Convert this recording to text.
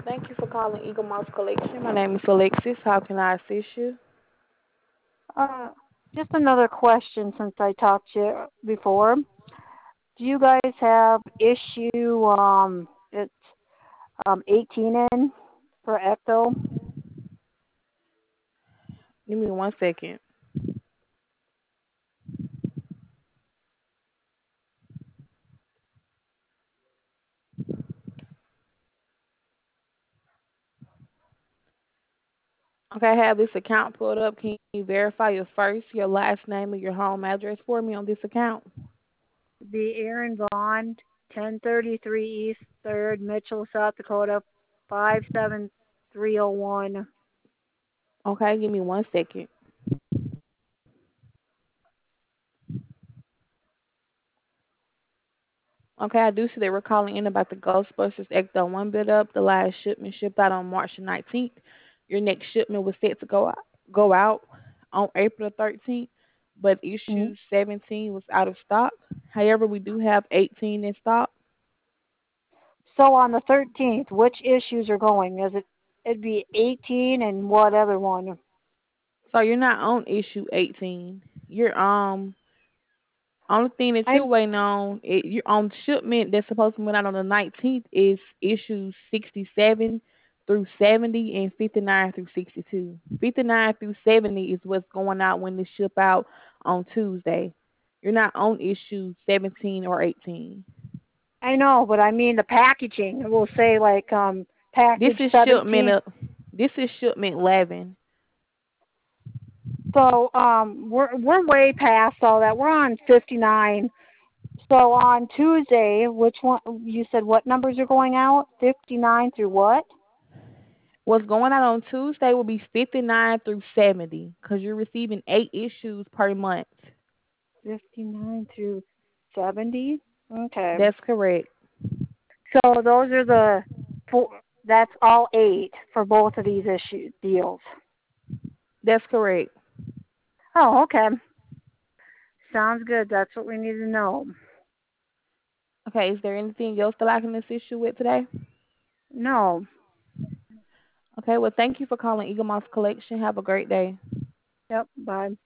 Thank you for calling Eagle Mouse Collection. My name is Alexis. How can I assist you? Uh, just another question since I talked to you before. Do you guys have issue it's 18 in for Ecto? Give me 1 second. Okay, I have this account pulled up. Can you verify your first, your last name, and your home address for me on this account? The Aaron Bond, 1033 East 3rd, Mitchell, South Dakota, 57301. Okay, give me 1 second. Okay, I do see they were calling in about the Ghostbusters Ecto 1 bid up. The last shipment shipped out on March 19th. Your next shipment was set to go out on April 13th, but issue 17 was out of stock. However, we do have 18 in stock. So on the 13th, which issues are going? It'd be 18 and what other one? So you're not on issue 18. You're only thing that you're I'm waiting on, you're on shipment that's supposed to went out on the 19th is issues 67 through 70 and 59 through 62. 59 through 70 is what's going out when they ship out on Tuesday. You're not on issue 17 or 18. I know, but I mean the packaging. It will say like This package is shipment 17. of, this is shipment 11. So we're way past all that. We're on 59. So on Tuesday, which one you said what numbers are going out? 59 through what? What's going out on Tuesday will be 59 through 70 because you're receiving 8 issues per month. 59 through 70. Okay. That's correct. So those are the four. That's all 8 for both of these issue deals. That's correct. Oh, okay. Sounds good. That's what we need to know. Okay, is there anything else that I can assist you with today? No. Okay, well, thank you for calling Eagle Moss Collection. Have a great day. Yep. Bye.